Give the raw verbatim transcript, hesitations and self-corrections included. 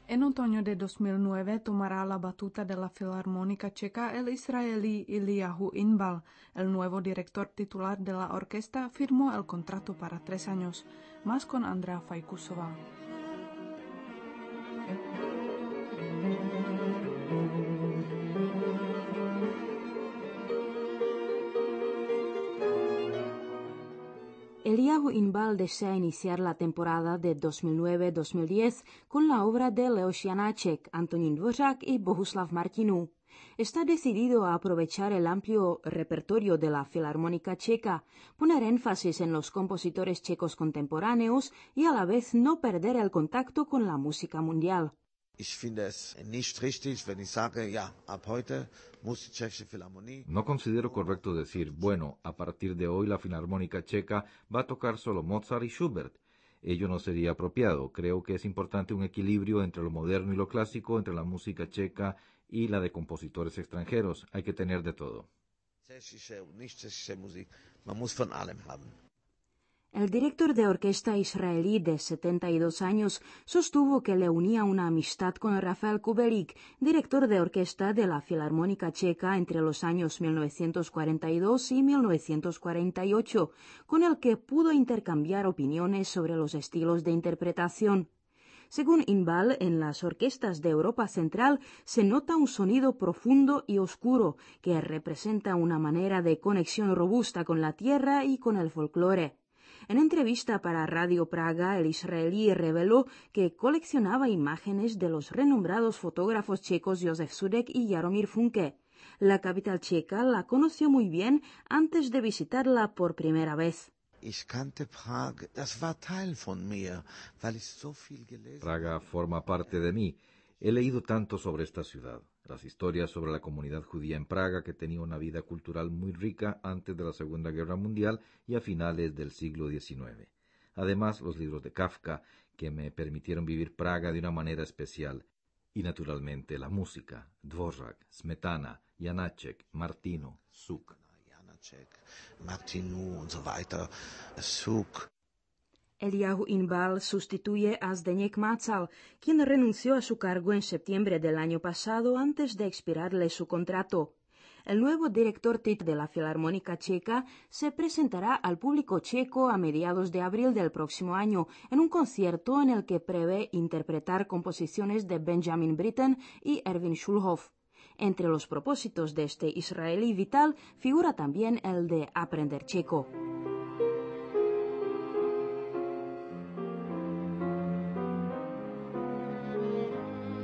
En otoño de dos mil nueve tomará la batuta de la Filarmónica Checa el israelí Eliyahu Inbal. El nuevo director titular de la orquesta firmó el contrato para tres años. Más con Andrea Fajkusová. Eliyahu Inbal desea iniciar la temporada de dos mil nueve dos mil diez con la obra de Leoš Janáček, Antonín Dvořák y Bohuslav Martinů. Está decidido a aprovechar el amplio repertorio de la Filarmónica Checa, poner énfasis en los compositores checos contemporáneos y a la vez no perder el contacto con la música mundial. Ich finde es nicht richtig, wenn ich sage, ja, ab heute muss die Tschechische Philharmonie. No considero correcto decir, bueno, a partir de hoy la Filarmónica Checa va a tocar solo Mozart y Schubert. Ello no sería apropiado. Creo que es importante un equilibrio entre lo moderno y lo clásico, entre la música checa y la de compositores extranjeros. Hay que tener de todo. Tschechische und nicht tschechische Musik. Man muss von allem haben. El director de orquesta israelí de setenta y dos años sostuvo que le unía una amistad con Rafael Kubelik, director de orquesta de la Filarmónica Checa entre los años mil novecientos cuarenta y dos y mil novecientos cuarenta y ocho, con el que pudo intercambiar opiniones sobre los estilos de interpretación. Según Inbal, en las orquestas de Europa Central se nota un sonido profundo y oscuro que representa una manera de conexión robusta con la tierra y con el folclore. En entrevista para Radio Praga, el israelí reveló que coleccionaba imágenes de los renombrados fotógrafos checos Josef Sudek y Jaromír Funke. La capital checa la conoció muy bien antes de visitarla por primera vez. Ich kannte Prag, das war Teil von mir, weil ich so viel gelesen habe. Praga forma parte de mí. He leído tanto sobre esta ciudad, las historias sobre la comunidad judía en Praga, que tenía una vida cultural muy rica antes de la Segunda Guerra Mundial y a finales del siglo diecinueve. Además, los libros de Kafka, que me permitieron vivir Praga de una manera especial. Y naturalmente la música, Dvořák, Smetana, Janáček, Martinů, Suk. Janáček, Martinů und so weiter, Suk. Eliyahu Inbal sustituye a Zdeněk Mácal, quien renunció a su cargo en septiembre del año pasado antes de expirarle su contrato. El nuevo director de la Filarmónica Checa se presentará al público checo a mediados de abril del próximo año en un concierto en el que prevé interpretar composiciones de Benjamin Britten y Erwin Schulhoff. Entre los propósitos de este israelí vital figura también el de aprender checo.